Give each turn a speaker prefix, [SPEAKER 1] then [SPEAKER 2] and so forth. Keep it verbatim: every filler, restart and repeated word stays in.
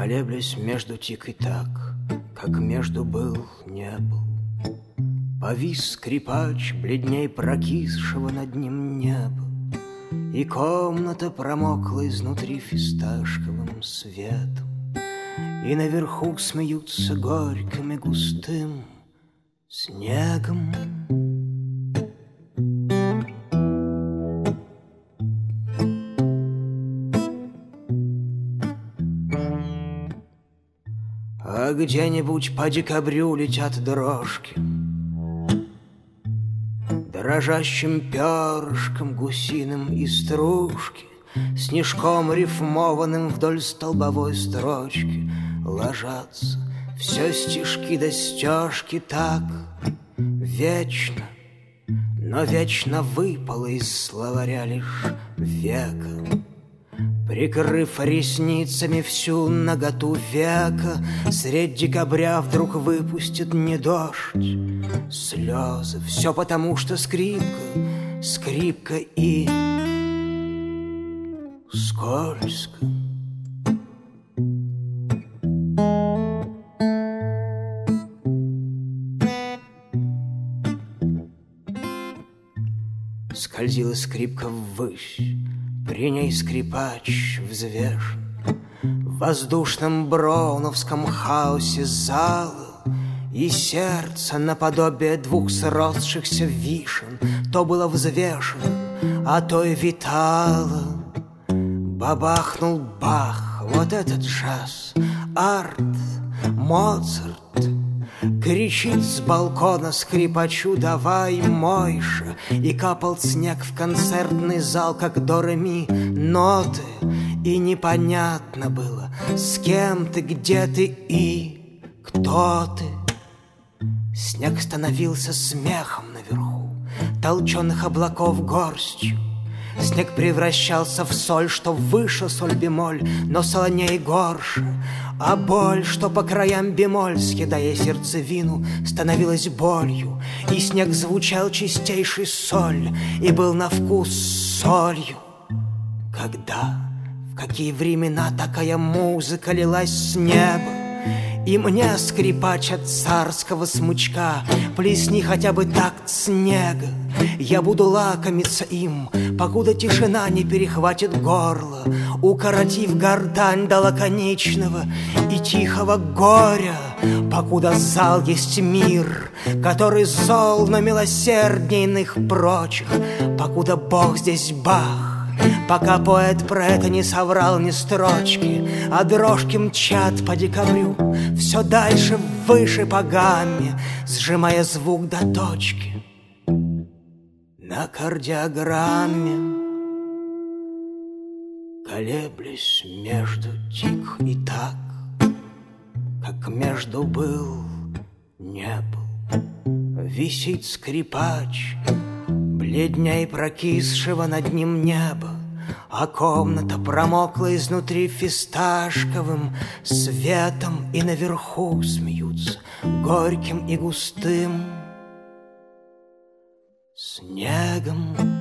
[SPEAKER 1] Колеблясь между тик и так, как между был, не был, повис скрипач, бледней прокисшего над ним неба, и комната промокла изнутри фисташковым светом, и наверху смеются горьким и густым снегом. А где-нибудь по декабрю летят дрожки, дрожащим перышком гусиным и стружки, снежком рифмованным вдоль столбовой строчки ложатся все стишки да стежки так вечно, но вечно выпало из словаря лишь века. Прикрыв ресницами всю наготу века, средь декабря вдруг выпустит не дождь, слезы. Все потому, что скрипка, скрипка и скользко. Скользила скрипка ввысь, при ней скрипач взвешен в воздушном броуновском хаосе зала, и сердце наподобие двух сросшихся вишен то было взвешено, а то и витало. Бабахнул Бах, вот этот джаз, Арт, Моцарт. Кричит с балкона скрипачу: давай, Мойша. И капал снег в концертный зал, как до ре ми ноты. И непонятно было, с кем ты, где ты и кто ты. Снег становился смехом наверху, толченых облаков горстью. Снег превращался в соль, что выше соль-бемоль, но солоней горше. А боль, что по краям бемоль, съедая сердцевину, становилась болью. И снег звучал чистейшей соль и был на вкус солью. Когда, в какие времена такая музыка лилась с неба? И мне, скрипач от царского смычка, плесни хотя бы такт снега. Я буду лакомиться им, покуда тишина не перехватит горло, укоротив гортань до лаконичного и тихого горя. Покуда зал есть мир, который зол, но милосердней иных прочих. Покуда Бог здесь Бах, пока поэт про это не соврал ни строчки, а дрожки мчат по декабрю все дальше, выше по гамме, сжимая звук до точки. На кардиограмме, колеблясь между тик и так, как между был, не был, висит скрипач, бледней прокисшего над ним неба, а комната промокла изнутри фисташковым светом, и наверху смеются горьким и густым снегом.